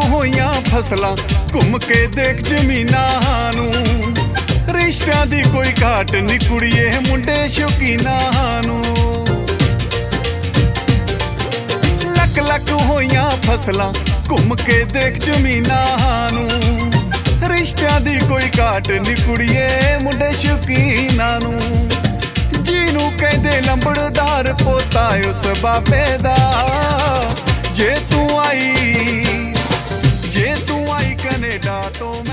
ਹੋਈਆਂ ਫਸਲਾਂ ਘੁੰਮ ਕੇ ਦੇਖ ਜ਼ਮੀਨਾਂ ਨੂੰ। ਰਿਸ਼ਤਿਆਂ ਦੀ ਕੋਈ ਘਾਟ ਨੀ ਕੁੜੀਏ ਮੁੰਡੇ ਸ਼ੌਕੀਨਾਂ ਨੂੰ। ਲੱਕ ਲੱਕ ਹੋਈਆਂ ਫਸਲਾਂ ਘੁੰਮ ਕੇ ਦੇਖ ਜ਼ਮੀਨਾਂ ਨੂੰ। ਰਿਸ਼ਤਿਆਂ ਦੀ ਕੋਈ ਘਾਟ ਨੀ ਕੁੜੀਏ ਮੁੰਡੇ ਸ਼ੌਕੀਨਾਂ ਨੂੰ। ਜਿਹਨੂੰ ਕਹਿੰਦੇ ਲੰਬੜਦਾਰ ਪੋਤਾ ਉਸ ਬਾਬੇ ਦਾ। ਜੇ ਤੂੰ ਆਈ ਕੈਨੇਡਾ ਤੋਂ